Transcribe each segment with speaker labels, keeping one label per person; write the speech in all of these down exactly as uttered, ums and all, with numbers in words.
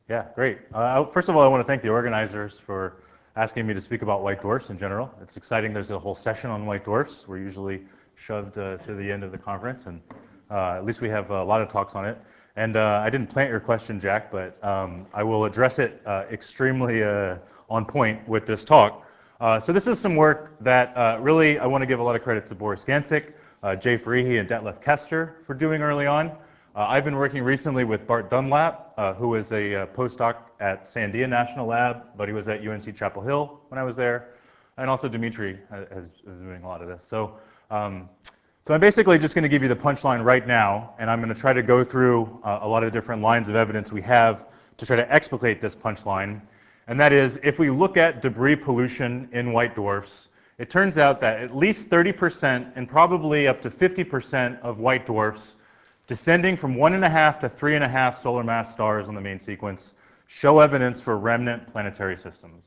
Speaker 1: Yeah, great. Uh, first of all, I want to thank the organizers for asking me to speak about white dwarfs in general. It's exciting. There's a whole session on white dwarfs. We're usually shoved uh, to the end of the conference, and uh, at least we have a lot of talks on it. And uh, I didn't plant your question, Jack, but um, I will address it uh, extremely uh, on point with this talk. Uh, so this is some work that uh, really I want to give a lot of credit to Boris Gancik, uh, Jay Farihi, and Detlef Kester for doing early on. Uh, I've been working recently with Bart Dunlap, uh, who is a uh, postdoc at Sandia National Lab, but he was at U N C Chapel Hill when I was there. And also Dimitri has been doing a lot of this. So, um, so I'm basically just going to give you the punchline right now, and I'm going to try to go through uh, a lot of the different lines of evidence we have to try to explicate this punchline. And that is, if we look at debris pollution in white dwarfs, it turns out that at least thirty percent and probably up to fifty percent of white dwarfs descending from one and a half to three and a half solar mass stars on the main sequence show evidence for remnant planetary systems.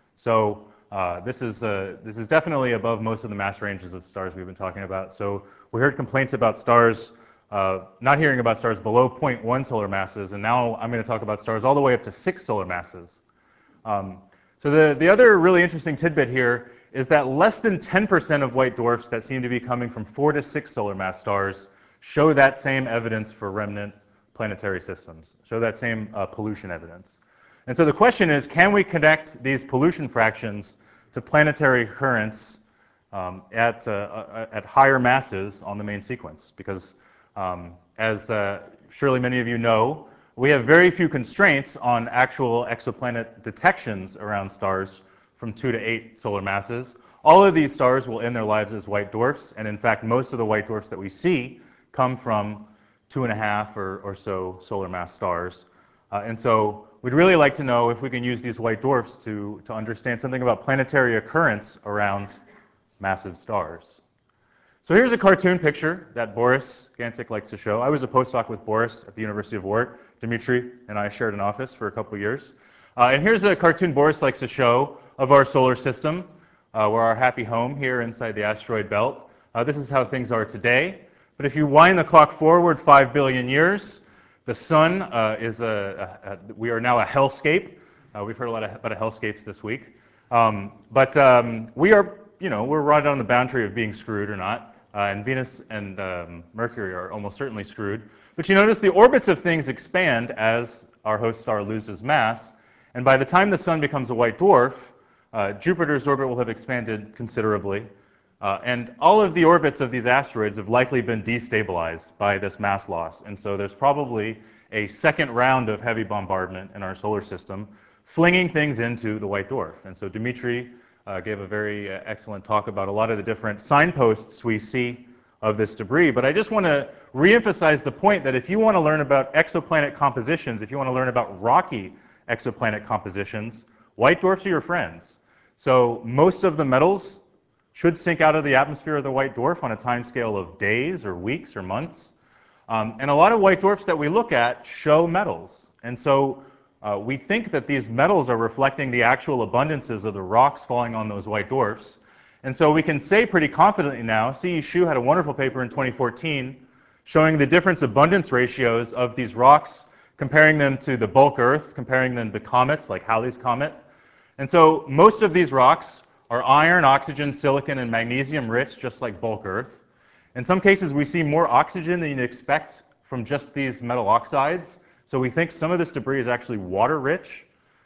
Speaker 1: So uh, this is uh, this is definitely above most of the mass ranges of stars we've been talking about. So we heard complaints about stars, uh, not hearing about stars below zero point one solar masses, and now I'm going to talk about stars all the way up to six solar masses. Um, so the, the other really interesting tidbit here is that less than ten percent of white dwarfs that seem to be coming from four to six solar mass stars show that same evidence for remnant planetary systems, show that same uh, pollution evidence. And so the question is, can we connect these pollution fractions to planetary occurrence um, at, uh, at higher masses on the main sequence? Because um, as uh, surely many of you know, we have very few constraints on actual exoplanet detections around stars from two to eight solar masses. All of these stars will end their lives as white dwarfs, and in fact, most of the white dwarfs that we see come from two and a half or, or so solar mass stars. Uh, and so we'd really like to know if we can use these white dwarfs to, to understand something about planetary occurrence around massive stars. So here's a cartoon picture that Boris Gancik likes to show. I was a postdoc with Boris at the University of Warwick. Dimitri and I shared an office for a couple of years. Uh, and here's a cartoon Boris likes to show of our solar system. Uh, we're our happy home here inside the asteroid belt. Uh, this is how things are today. But if you wind the clock forward five billion years, the sun uh, is a, a, a, we are now a hellscape. Uh, we've heard a lot of, about hellscapes this week. Um, but um, we are, you know, we're right on the boundary of being screwed or not. Uh, and Venus and um, Mercury are almost certainly screwed. But you notice the orbits of things expand as our host star loses mass. And by the time the sun becomes a white dwarf, uh, Jupiter's orbit will have expanded considerably. Uh, and all of the orbits of these asteroids have likely been destabilized by this mass loss. And so there's probably a second round of heavy bombardment in our solar system, flinging things into the white dwarf. And so Dimitri uh, gave a very uh, excellent talk about a lot of the different signposts we see of this debris. But I just want to reemphasize the point that if you want to learn about exoplanet compositions, if you want to learn about rocky exoplanet compositions, white dwarfs are your friends. So most of the metals should sink out of the atmosphere of the white dwarf on a timescale of days or weeks or months. Um, and a lot of white dwarfs that we look at show metals. And so uh, we think that these metals are reflecting the actual abundances of the rocks falling on those white dwarfs. And so we can say pretty confidently now, C E Hsu had a wonderful paper in twenty fourteen showing the difference abundance ratios of these rocks, comparing them to the bulk Earth, comparing them to comets like Halley's Comet. And so most of these rocks are iron, oxygen, silicon, and magnesium rich, just like bulk Earth. In some cases, we see more oxygen than you'd expect from just these metal oxides. So we think some of this debris is actually water rich.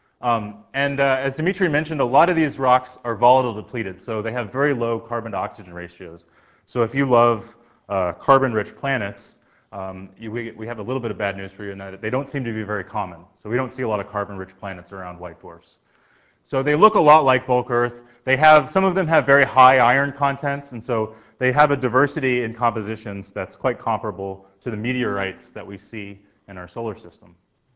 Speaker 1: Um, and uh, as Dimitri mentioned, a lot of these rocks are volatile depleted, so they have very low carbon to oxygen ratios. So if you love uh, carbon-rich planets, um, you, we, we have a little bit of bad news for you in that they don't seem to be very common. So we don't see a lot of carbon-rich planets around white dwarfs. So they look a lot like bulk Earth. They have, some of them have very high iron contents, and so they have a diversity in compositions that's quite comparable to the meteorites that we see in our solar system.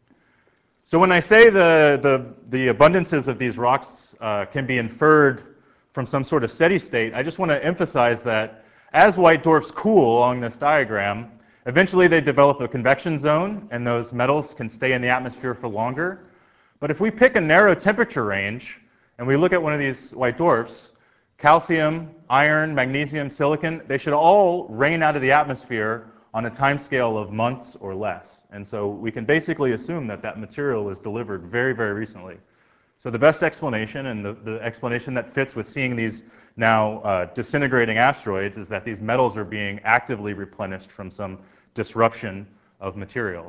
Speaker 1: So when I say the, the, the abundances of these rocks uh, can be inferred from some sort of steady state, I just want to emphasize that as white dwarfs cool along this diagram, eventually they develop a convection zone, and those metals can stay in the atmosphere for longer. But if we pick a narrow temperature range, and we look at one of these white dwarfs, calcium, iron, magnesium, silicon, they should all rain out of the atmosphere on a timescale of months or less. And so we can basically assume that that material was delivered very, very recently. So the best explanation, and the, the explanation that fits with seeing these now uh, disintegrating asteroids, is that these metals are being actively replenished from some disruption of material.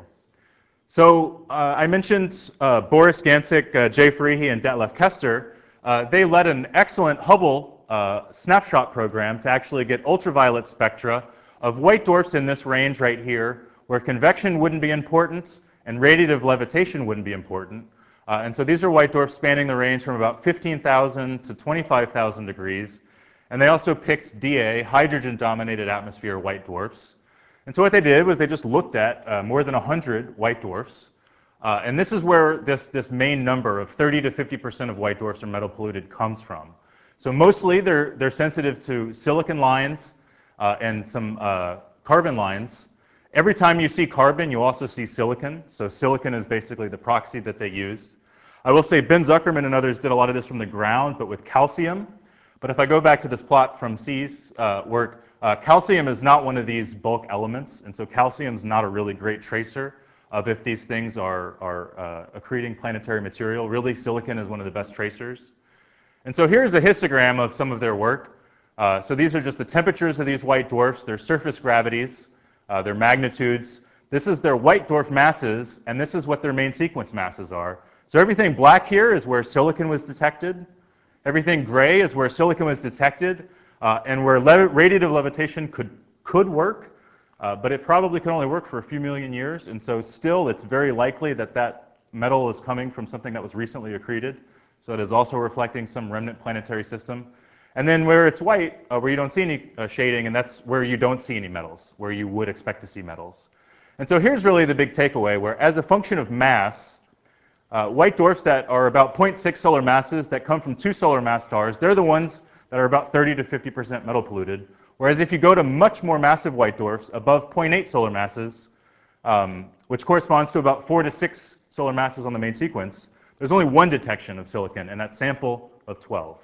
Speaker 1: So uh, I mentioned uh, Boris Gansik, uh, Jay Freehe, and Detlef Kester. Uh, they led an excellent Hubble uh, snapshot program to actually get ultraviolet spectra of white dwarfs in this range right here, where convection wouldn't be important and radiative levitation wouldn't be important. Uh, and so these are white dwarfs spanning the range from about fifteen thousand to twenty-five thousand degrees. And they also picked D A, hydrogen-dominated atmosphere white dwarfs. And so what they did was they just looked at uh, more than one hundred white dwarfs. Uh, and this is where this, this main number of thirty to fifty percent of white dwarfs are metal polluted comes from. So mostly they're, they're sensitive to silicon lines uh, and some uh, carbon lines. Every time you see carbon, you also see silicon. So silicon is basically the proxy that they used. I will say Ben Zuckerman and others did a lot of this from the ground, but with calcium. But if I go back to this plot from C's uh, work, uh, calcium is not one of these bulk elements, and so calcium is not a really great tracer of if these things are, are uh, accreting planetary material. Really, silicon is one of the best tracers. And so here's a histogram of some of their work. Uh, so these are just the temperatures of these white dwarfs, their surface gravities, uh, their magnitudes. This is their white dwarf masses, and this is what their main sequence masses are. So everything black here is where silicon was detected. Everything gray is where silicon was detected, uh, and where le radiative levitation could, could work, uh, but it probably could only work for a few million years. And so still, it's very likely that that metal is coming from something that was recently accreted. So it is also reflecting some remnant planetary system. And then where it's white, uh, where you don't see any uh, shading, and that's where you don't see any metals, where you would expect to see metals. And so here's really the big takeaway, where as a function of mass, uh, white dwarfs that are about zero point six solar masses that come from two solar mass stars, they're the ones that are about thirty to fifty percent metal polluted. Whereas if you go to much more massive white dwarfs, above zero point eight solar masses, um, which corresponds to about four to six solar masses on the main sequence, there's only one detection of silicon, and that sample of twelve.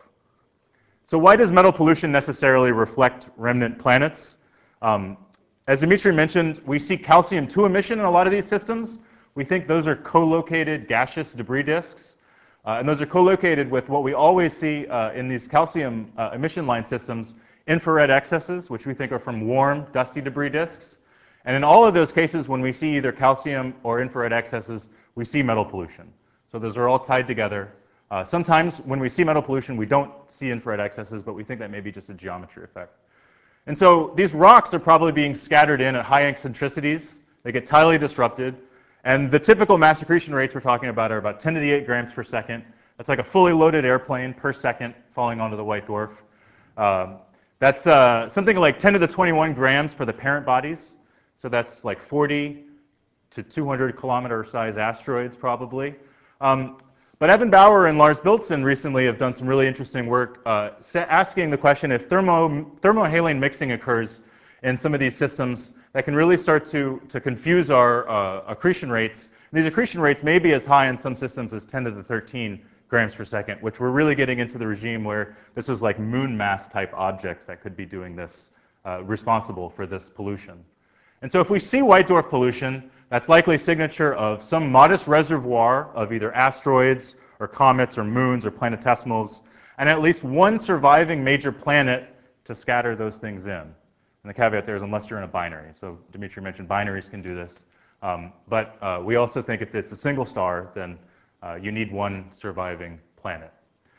Speaker 1: So why does metal pollution necessarily reflect remnant planets? Um, as Dimitri mentioned, we see calcium two emission in a lot of these systems. We think those are co-located gaseous debris disks. Uh, and those are co-located with what we always see uh, in these calcium uh, emission line systems, infrared excesses, which we think are from warm, dusty debris disks. And in all of those cases, when we see either calcium or infrared excesses, we see metal pollution. So those are all tied together. Uh, sometimes when we see metal pollution, we don't see infrared excesses, but we think that may be just a geometry effect. And so these rocks are probably being scattered in at high eccentricities. They get tidally disrupted. And the typical mass accretion rates we're talking about are about ten to the eight grams per second. That's like a fully loaded airplane per second falling onto the white dwarf. Um, that's uh, something like ten to the twenty-one grams for the parent bodies. So that's like forty to two hundred kilometer size asteroids probably. Um, but Evan Bauer and Lars Biltzen recently have done some really interesting work uh, asking the question if thermo, thermohaline mixing occurs in some of these systems that can really start to, to confuse our uh, accretion rates. And these accretion rates may be as high in some systems as ten to the thirteen grams per second, which we're really getting into the regime where this is like moon mass type objects that could be doing this, uh, responsible for this pollution. And so if we see white dwarf pollution, that's likely a signature of some modest reservoir of either asteroids or comets or moons or planetesimals, and at least one surviving major planet to scatter those things in. And the caveat there is unless you're in a binary. So Dimitri mentioned binaries can do this. Um, but uh, we also think if it's a single star, then uh, you need one surviving planet.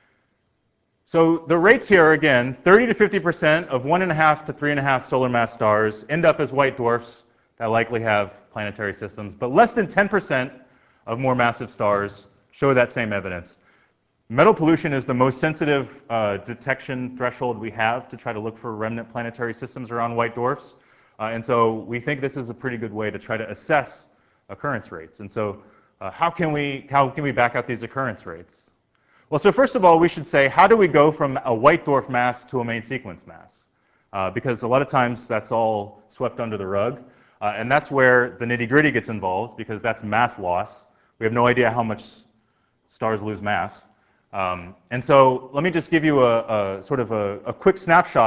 Speaker 1: So the rates here, again, thirty to fifty percent of one and a half to three and a half solar mass stars end up as white dwarfs that likely have planetary systems, but less than ten percent of more massive stars show that same evidence. Metal pollution is the most sensitive uh, detection threshold we have to try to look for remnant planetary systems around white dwarfs. Uh, and so we think this is a pretty good way to try to assess occurrence rates. And so uh, how can we, how can we back out these occurrence rates? Well, so first of all, we should say, how do we go from a white dwarf mass to a main sequence mass? Uh, because a lot of times that's all swept under the rug. Uh, and that's where the nitty-gritty gets involved, because that's mass loss. We have no idea how much stars lose mass. Um, and so let me just give you a, a sort of a, a quick snapshot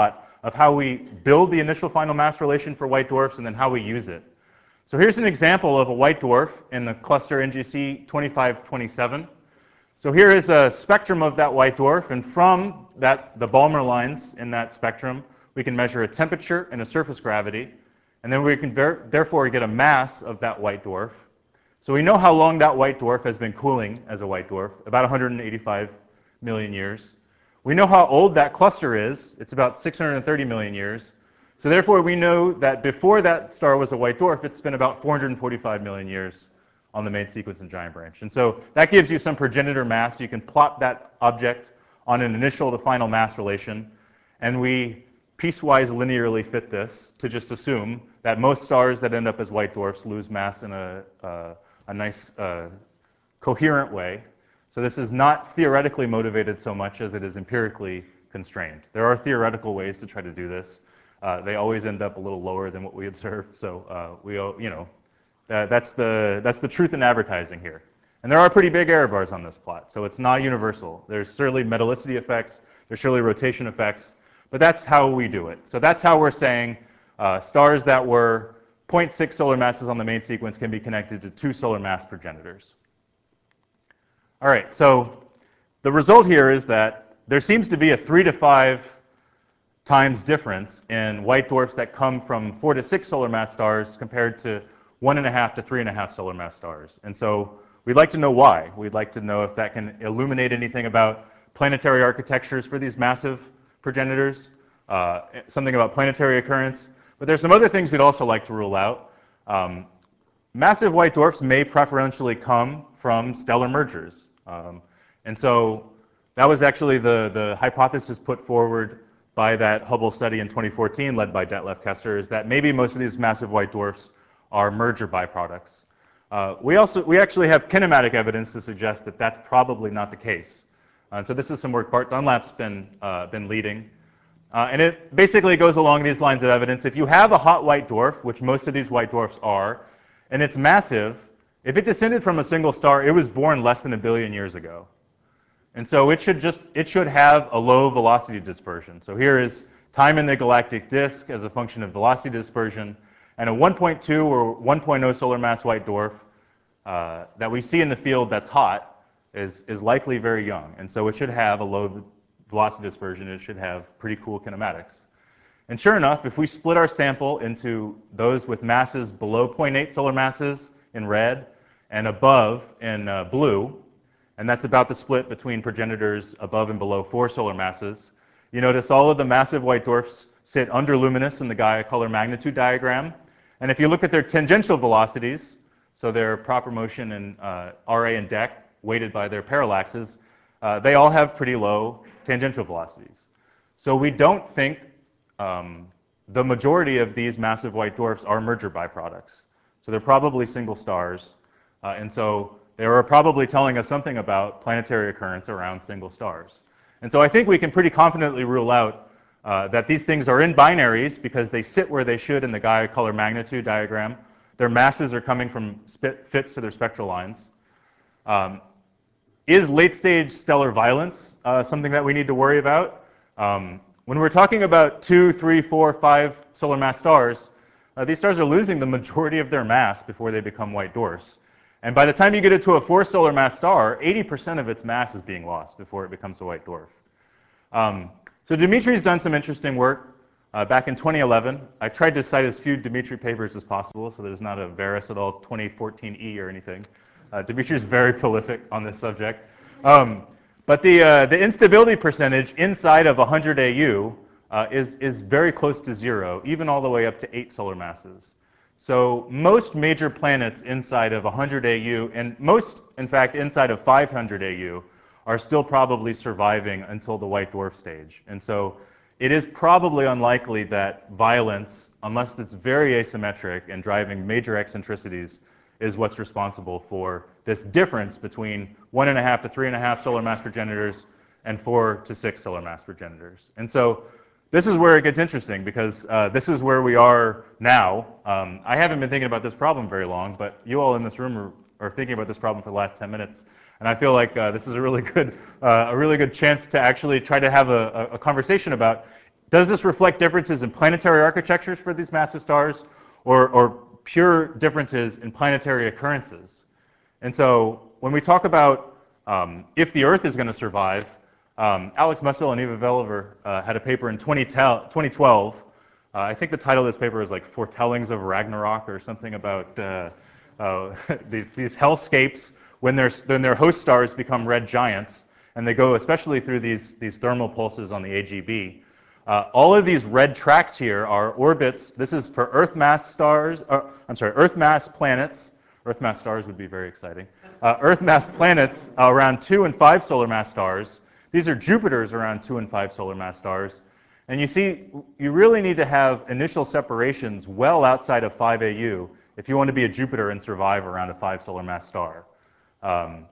Speaker 1: of how we build the initial final mass relation for white dwarfs and then how we use it. So here's an example of a white dwarf in the cluster N G C twenty-five twenty-seven. So here is a spectrum of that white dwarf, and from that, the Balmer lines in that spectrum, we can measure a temperature and a surface gravity, and then we can therefore get a mass of that white dwarf. So we know how long that white dwarf has been cooling as a white dwarf, about one hundred eighty-five million years. We know how old that cluster is. It's about six hundred thirty million years. So therefore, we know that before that star was a white dwarf, it's been about four hundred forty-five million years on the main sequence and giant branch. And so that gives you some progenitor mass. You can plot that object on an initial to final mass relation. And we piecewise linearly fit this to just assume that most stars that end up as white dwarfs lose mass in a, uh, a nice uh, coherent way. So this is not theoretically motivated so much as it is empirically constrained. There are theoretical ways to try to do this. Uh, they always end up a little lower than what we observe. So uh, we, you know, that, that's the that's the truth in advertising here. And there are pretty big error bars on this plot, so it's not universal. There's certainly metallicity effects. There's surely rotation effects. But that's how we do it. So that's how we're saying uh, stars that were zero point six solar masses on the main sequence can be connected to two solar mass progenitors. All right, so the result here is that there seems to be a three to five times difference in white dwarfs that come from four to six solar mass stars compared to one and a half to three and a half solar mass stars. And so we'd like to know why. We'd like to know if that can illuminate anything about planetary architectures for these massive progenitors, uh, something about planetary occurrence. But there's some other things we'd also like to rule out. Um, massive white dwarfs may preferentially come from stellar mergers. Um, and so that was actually the, the hypothesis put forward by that Hubble study in twenty fourteen led by Detlef Kester, is that maybe most of these massive white dwarfs are merger byproducts. Uh, we, also, we actually have kinematic evidence to suggest that that's probably not the case. Uh, so this is some work Bart Dunlap's been, uh, been leading. Uh, and it basically goes along these lines of evidence. If you have a hot white dwarf, which most of these white dwarfs are, and it's massive, if it descended from a single star, it was born less than a billion years ago. And so it should just, it should have a low velocity dispersion. So here is time in the galactic disk as a function of velocity dispersion, and a one point two or one point oh solar mass white dwarf uh, that we see in the field that's hot is, is likely very young. And so it should have a low velocity dispersion. It should have pretty cool kinematics. And sure enough, if we split our sample into those with masses below zero point eight solar masses in red and above in uh, blue, and that's about the split between progenitors above and below four solar masses, you notice all of the massive white dwarfs sit under luminous in the Gaia color magnitude diagram. And if you look at their tangential velocities, so their proper motion and uh, R A and D E C weighted by their parallaxes, uh, they all have pretty low tangential velocities. So we don't think um, the majority of these massive white dwarfs are merger byproducts. So they're probably single stars. Uh, and so they are probably telling us something about planetary occurrence around single stars. And so I think we can pretty confidently rule out uh, that these things are in binaries because they sit where they should in the Gaia color magnitude diagram. Their masses are coming from fits to their spectral lines. Um, is late-stage stellar violence uh, something that we need to worry about? Um, when we're talking about two, three, four, five solar mass stars, uh, these stars are losing the majority of their mass before they become white dwarfs. And by the time you get it to a four solar mass star, eighty percent of its mass is being lost before it becomes a white dwarf. Um, so Dimitri's done some interesting work uh, back in twenty eleven. I tried to cite as few Dimitri papers as possible, so there's not a Varus et al. twenty fourteen E or anything. Uh, Dimitri's very prolific on this subject. Um, but the, uh, the instability percentage inside of one hundred A U uh, is, is very close to zero, even all the way up to eight solar masses. So most major planets inside of one hundred A U, and most, in fact, inside of five hundred A U, are still probably surviving until the white dwarf stage. And so it is probably unlikely that violence, unless it's very asymmetric and driving major eccentricities, is what's responsible for this difference between one and a half to three and a half solar mass progenitors and four to six solar mass progenitors. And so this is where it gets interesting, because uh, this is where we are now. Um, I haven't been thinking about this problem very long, but you all in this room are, are thinking about this problem for the last ten minutes. And I feel like uh, this is a really good, uh, a really good chance to actually try to have a, a conversation about, does this reflect differences in planetary architectures for these massive stars, or, or pure differences in planetary occurrences? And so when we talk about um, if the Earth is going to survive, um, Alex Musil and Eva Veliver uh, had a paper in twenty twelve. Uh, I think the title of this paper is like Foretellings of Ragnarok or something about uh, uh, these, these hellscapes when their, when their host stars become red giants, and they go especially through these, these thermal pulses on the A G B. Uh, all of these red tracks here are orbits. This is for Earth mass stars, or, I'm sorry, Earth mass planets. Earth mass stars would be very exciting. Uh, Earth mass planets uh, around two and five solar mass stars. These are Jupiters around two and five solar mass stars. And you see, you really need to have initial separations well outside of five A U if you want to be a Jupiter and survive around a five solar mass star. Um,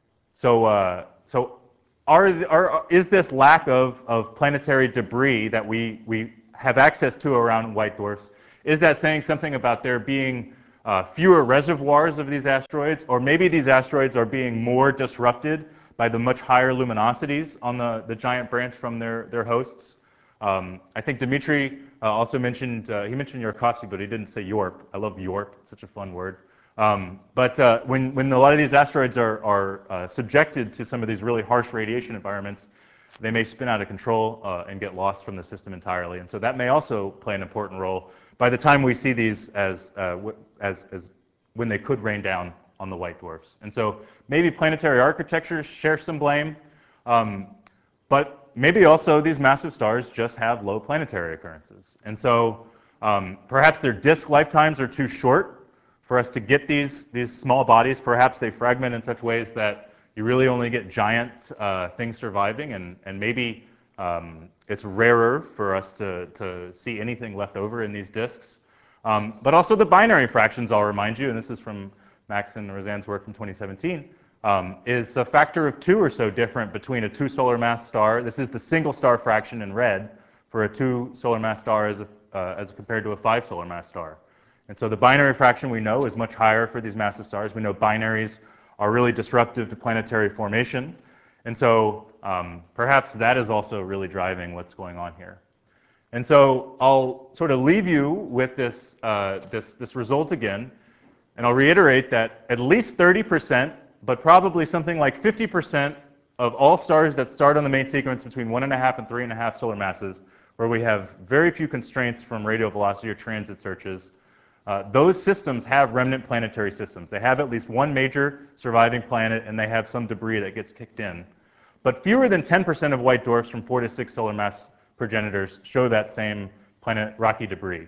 Speaker 1: so, uh, so are, are, is this lack of, of planetary debris that we, we have access to around white dwarfs, is that saying something about there being uh, fewer reservoirs of these asteroids, or maybe these asteroids are being more disrupted by the much higher luminosities on the, the giant branch from their, their hosts? Um, I think Dimitri uh, also mentioned, uh, he mentioned Yorkovsky, but he didn't say Yorp. I love Yorp, such a fun word. Um, but uh, when, when a lot of these asteroids are, are uh, subjected to some of these really harsh radiation environments, they may spin out of control uh, and get lost from the system entirely. And so that may also play an important role by the time we see these as, uh, as, as when they could rain down on the white dwarfs. And so maybe planetary architecture share some blame, um, but maybe also these massive stars just have low planetary occurrences. And so um, perhaps their disk lifetimes are too short for us to get these, these small bodies. Perhaps they fragment in such ways that you really only get giant uh, things surviving, and, and maybe um, it's rarer for us to, to see anything left over in these disks. Um, but also the binary fractions, I'll remind you, and this is from Max and Roseanne's work from twenty seventeen, um, is a factor of two or so different between a two solar mass star. This is the single star fraction in red for a two solar mass star as, a, uh, as compared to a five solar mass star. And so the binary fraction we know is much higher for these massive stars. We know binaries are really disruptive to planetary formation. And so um, perhaps that is also really driving what's going on here. And so I'll sort of leave you with this, uh, this, this result again, and I'll reiterate that at least thirty percent, but probably something like fifty percent of all stars that start on the main sequence between one and a half and three and a half solar masses, where we have very few constraints from radial velocity or transit searches, uh, those systems have remnant planetary systems. They have at least one major surviving planet, and they have some debris that gets kicked in. But fewer than ten percent of white dwarfs from four to six solar mass progenitors show that same planet rocky debris.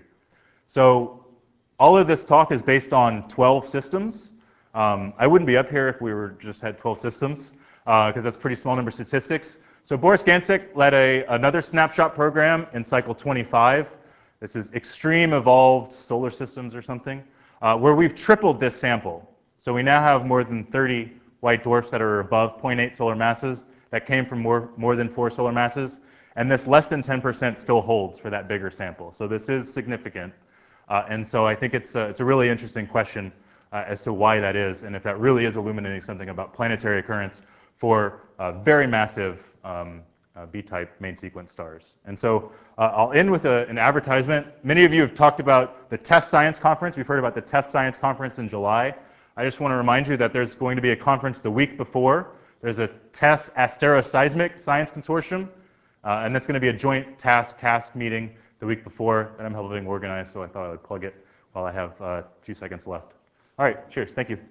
Speaker 1: So all of this talk is based on twelve systems. Um, I wouldn't be up here if we were just had twelve systems, because uh, that's pretty small number statistics. So Boris Gansik led a, another snapshot program in cycle twenty-five. This is extreme evolved solar systems or something, uh, where we've tripled this sample. So we now have more than thirty white dwarfs that are above zero point eight solar masses that came from more, more than four solar masses. And this less than ten percent still holds for that bigger sample. So this is significant. Uh, and so I think it's a, it's a really interesting question uh, as to why that is, and if that really is illuminating something about planetary occurrence for uh, very massive um, uh, B-type main sequence stars. And so uh, I'll end with a, an advertisement. Many of you have talked about the TESS Science Conference. We've heard about the TESS Science Conference in July. I just want to remind you that there's going to be a conference the week before. There's a TESS Asteroseismic Science Consortium, uh, and that's going to be a joint task cast meeting the week before that I'm helping organize, so I thought I would plug it while I have uh, a few seconds left. All right, cheers, thank you.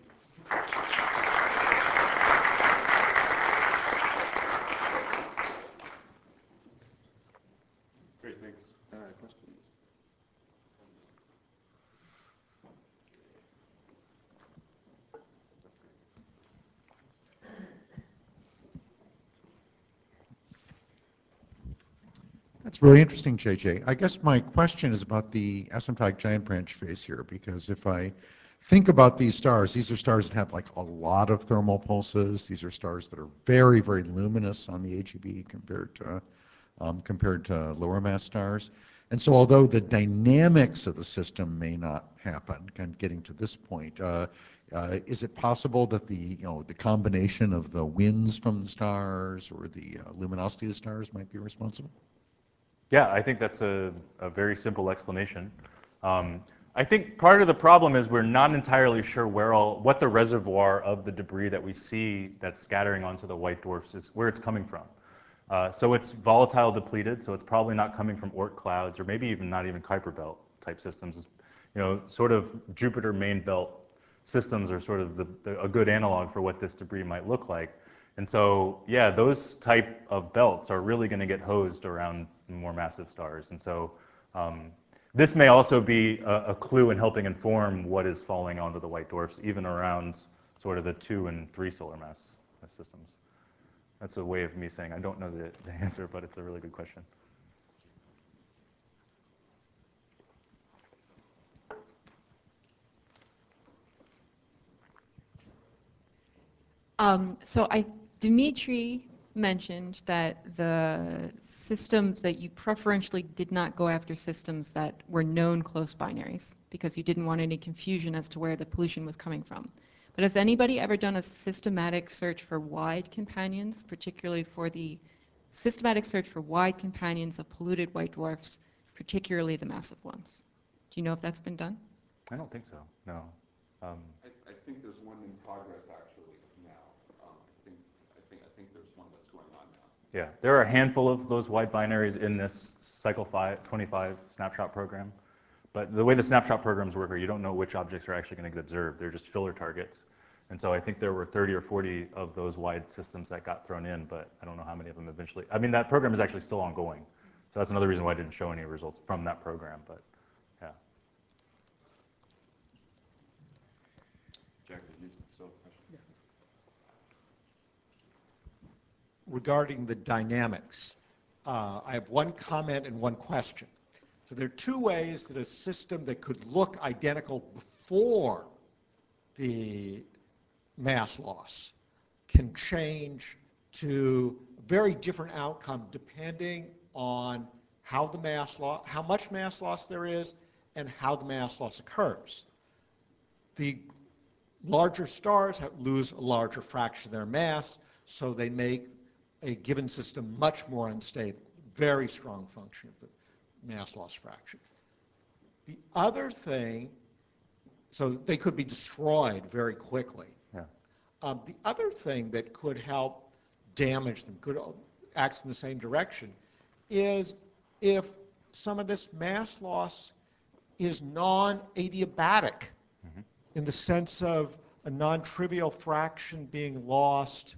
Speaker 1: Great, thanks. Uh, questions?
Speaker 2: That's really interesting, J J. I guess my question is about the asymptotic giant branch phase here, because if I think about these stars, these are stars that have like a lot of thermal pulses. These are stars that are very, very luminous on the A G B compared to, um, compared to lower mass stars. And so although the dynamics of the system may not happen, kind of getting to this point, uh, uh, is it possible that the, you know, the combination of the winds from the stars or the uh, luminosity of the stars might be responsible?
Speaker 1: Yeah, I think that's a, a very simple explanation. Um, I think part of the problem is we're not entirely sure where all, what the reservoir of the debris that we see that's scattering onto the white dwarfs is, where it's coming from. Uh, so it's volatile depleted, so it's probably not coming from Oort clouds, or maybe even not even Kuiper belt type systems. You know, sort of Jupiter main belt systems are sort of the, the, a good analog for what this debris might look like. And so, yeah, those type of belts are really going to get hosed around more massive stars. And so um, this may also be a, a clue in helping inform what is falling onto the white dwarfs, even around sort of the two and three solar mass systems. That's a way of me saying I don't know the, the answer, but it's a really good question.
Speaker 3: Um, so I, Dimitri mentioned that the systems that you preferentially did not go after systems that were known close binaries because you didn't want any confusion as to where the pollution was coming from. But has anybody ever done a systematic search for wide companions, particularly for the systematic search for wide companions of polluted white dwarfs, particularly the massive ones? Do you know if that's been done?
Speaker 1: I don't think so, no. Um,
Speaker 4: I, I think there's one in progress actually now. Um, I think I think I think there's one that's going on now.
Speaker 1: Yeah, there are a handful of those wide binaries in this cycle five, twenty-five snapshot program. But the way the snapshot programs work are you don't know which objects are actually going to get observed. They're just filler targets. And so I think there were thirty or forty of those wide systems that got thrown in, but I don't know how many of them eventually. I mean, that program is actually still ongoing. So that's another reason why I didn't show any results from that program, but yeah.
Speaker 4: Jack, did you still have a question?
Speaker 5: Yeah. Regarding the dynamics, uh, I have one comment and one question. So there are two ways that a system that could look identical before the mass loss can change to a very different outcome depending on how the mass loss, how much mass loss there is, and how the mass loss occurs. The larger stars have, lose a larger fraction of their mass, so they make a given system much more unstable. Very strong function of the mass loss fraction. The other thing, so they could be destroyed very quickly.
Speaker 1: Yeah.
Speaker 5: Um, the other thing that could help damage them, could act in the same direction, is if some of this mass loss is non-adiabatic, mm-hmm. in the sense of a non-trivial fraction being lost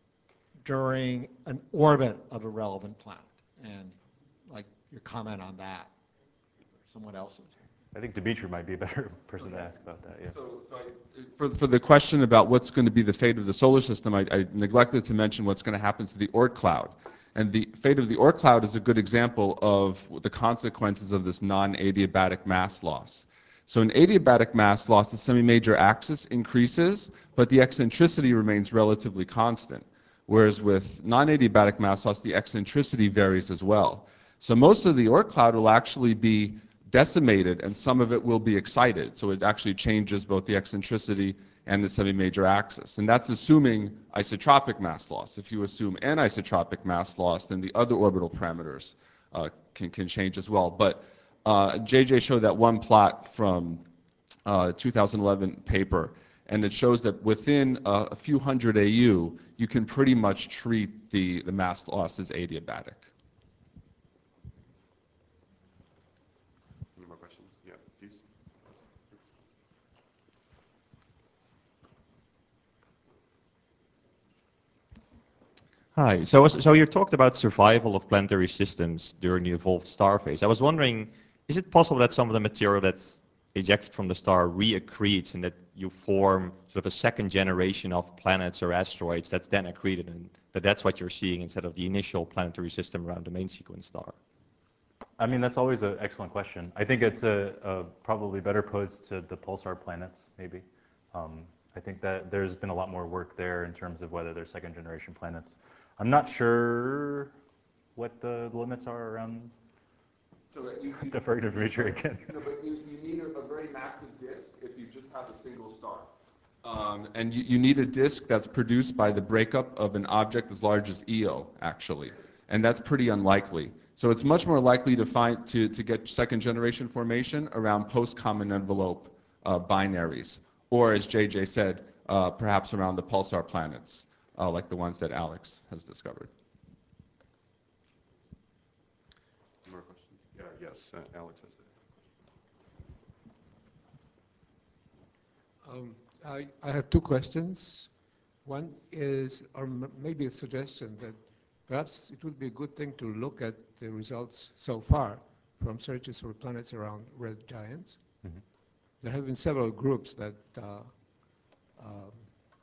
Speaker 5: during an orbit of a relevant planet. And like your comment on that, someone else's.
Speaker 1: I think Dimitri might be a better person okay. to ask about that. Yeah.
Speaker 4: So, so I, for, for the question about what's going to be the fate of the solar system, I, I neglected to mention what's going to happen to the Oort cloud. And the fate of the Oort cloud is a good example of the consequences of this non-adiabatic mass loss. So in adiabatic mass loss, the semi-major axis increases, but the eccentricity remains relatively constant. Whereas with non-adiabatic mass loss, the eccentricity varies as well. So most of the Oort cloud will actually be decimated, and some of it will be excited. So it actually changes both the eccentricity and the semi-major axis. And that's assuming isotropic mass loss. If you assume anisotropic mass loss, then the other orbital parameters uh, can, can change as well. But uh, J J showed that one plot from uh, two thousand eleven paper, and it shows that within uh, a few hundred A U, you can pretty much treat the, the mass loss as adiabatic. Any more questions? Yeah, please.
Speaker 6: Hi. So, so you talked about survival of planetary systems during the evolved star phase. I was wondering, is it possible that some of the material that's ejected from the star reaccretes and that you form sort of a second generation of planets or asteroids that's then accreted, and that that's what you're seeing instead of the initial planetary system around the main sequence star?
Speaker 1: I mean, that's always an excellent question. I think it's a, a probably better posed to the pulsar planets, maybe. Um, I think that there's been a lot more work there in terms of whether they're second generation planets. I'm not sure what the limits are around.
Speaker 4: So you, you
Speaker 1: defer to Dimitri again.
Speaker 4: No, but you, you need a, a very massive disk if you just have a single star. Um, and you, you need a disk that's produced by the breakup of an object as large as E O, actually. And that's pretty unlikely. So it's much more likely to find to, to get second generation formation around post common envelope uh, binaries, or as J J said, uh, perhaps around the pulsar planets, uh, like the ones that Alex has discovered.
Speaker 7: More questions? Yeah, yes, uh, Alex has it.
Speaker 8: Um, I, I have two questions. One is, or m maybe a suggestion, that perhaps it would be a good thing to look at the results so far from searches for planets around red giants.
Speaker 1: Mm-hmm.
Speaker 8: There have been several groups that uh, um,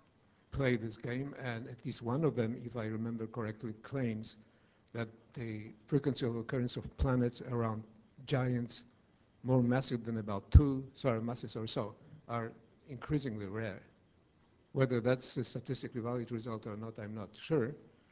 Speaker 8: play this game, and at least one of them, if I remember correctly, claims that the frequency of occurrence of planets around giants more massive than about two solar masses or so are increasingly rare. Whether that's a statistically valid result or not, I'm not sure,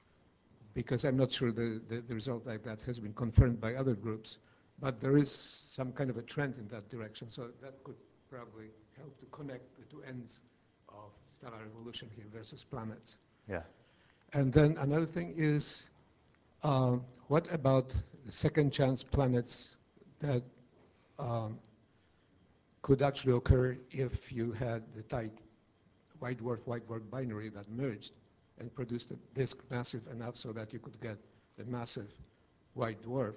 Speaker 8: because I'm not sure the, the, the result like that has been confirmed by other groups, but there is some kind of a trend in that direction, so that could probably help to connect the two ends of stellar evolution here versus planets.
Speaker 1: Yeah.
Speaker 8: And then another thing is, um, what about second chance planets that um, could actually occur if you had the tight white dwarf, white dwarf binary that merged and produced a disk massive enough so that you could get the massive white dwarf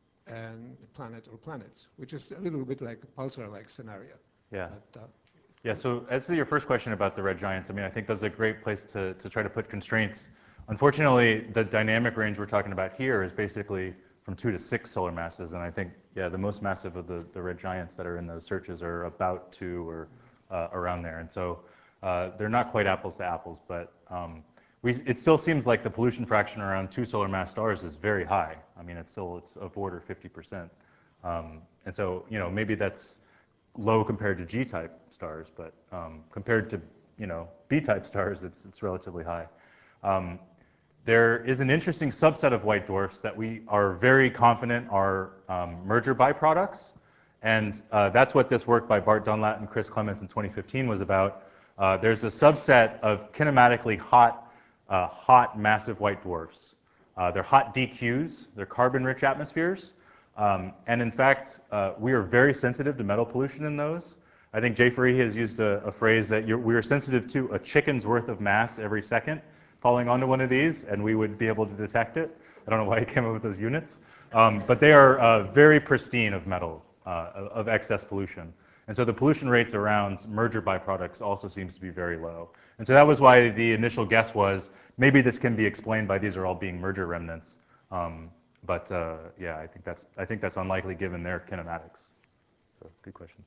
Speaker 8: and the planet or planets, which is a little bit like a pulsar-like scenario.
Speaker 1: Yeah.
Speaker 8: But, uh,
Speaker 1: Yeah, so as to your first question about the red giants, I mean, I think that's a great place to, to try to put constraints. Unfortunately, the dynamic range we're talking about here is basically from two to six solar masses, and I think, yeah, the most massive of the, the red giants that are in those searches are about two or uh, around there. And so uh, they're not quite apples to apples, but um, we, it still seems like the pollution fraction around two solar mass stars is very high. I mean, it's still, it's of order fifty percent. Um, and so, you know, maybe that's low compared to G-type stars, but um, compared to, you know, B-type stars, it's, it's relatively high. Um, there is an interesting subset of white dwarfs that we are very confident are um, merger byproducts, and uh, that's what this work by Bart Dunlap and Chris Clements in twenty fifteen was about. Uh, there's a subset of kinematically hot, uh, hot massive white dwarfs. Uh, they're hot D Qs, they're carbon-rich atmospheres, um, and in fact, uh, we are very sensitive to metal pollution in those. I think Jay Fahey has used a, a phrase that you're, we are sensitive to a chicken's worth of mass every second falling onto one of these, and we would be able to detect it. I don't know why he came up with those units. Um, but they are uh, very pristine of metal, uh, of excess pollution. And so the pollution rates around merger byproducts also seems to be very low. And so that was why the initial guess was maybe this can be explained by these are all being merger remnants. Um, but uh, yeah, I think that's I think that's unlikely given their kinematics. So good question.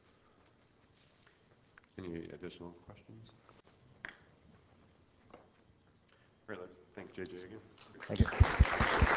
Speaker 7: Any additional questions? All right, let's thank J J again.
Speaker 1: Thank you.